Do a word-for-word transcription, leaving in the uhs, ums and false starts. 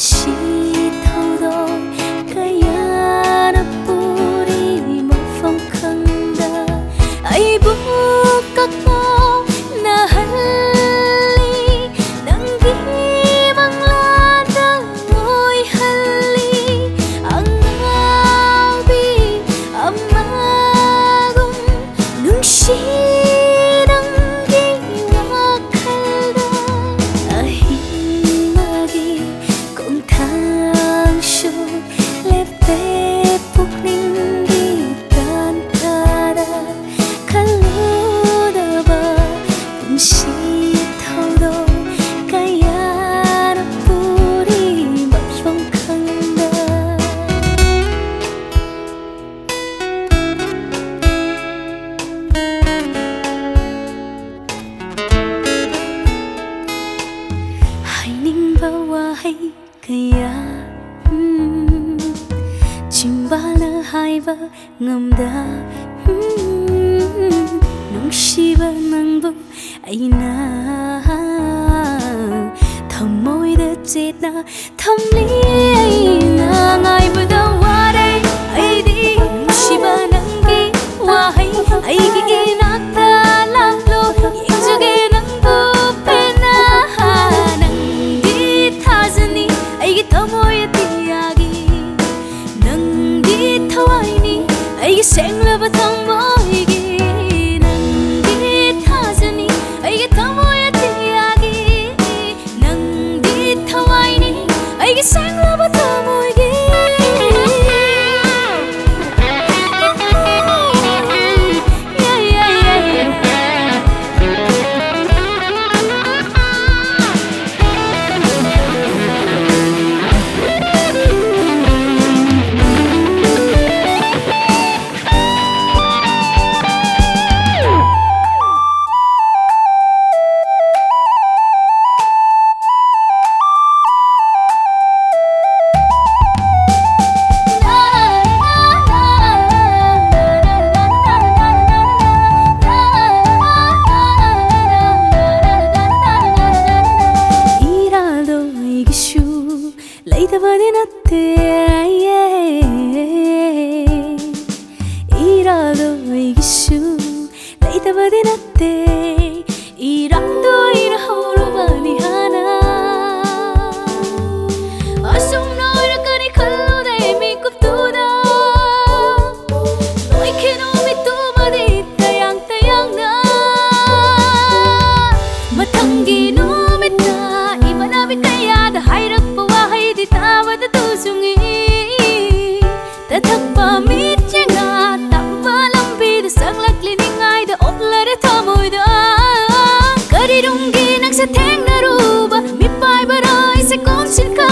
시 thâu kaya na puri một phong khăn da ai bu các mo na halli nang di bang la da ngồi halli ang bi amagum nung shi hay kaya mm, chimbala haiba ngamda mm, nung shiba nangbu aina thamoi da chết na thamli aina ngai bada warai aidi nung shiba nangi wahai aigi inakta lalo yengjuge nangbu pena ai sang love thang moi gi nang di thazani ai gi thamoi atiyagi nang di thawai ni ai gi sang love thamoi gi leitavadi natte irado igishu leitavadi natte irando irahoro bani hana asum noira kani khallo dai mi kuptuda oi keno mi tu madi tayang tayang na matangi no mita ibana mi kaya da hairak tawad tu sungi tathak pa mit chenga tamba lambi da sanglak liningai da oplare thamoi da kari rungi nak sa theng na ruba mi pai barai se kom sin ka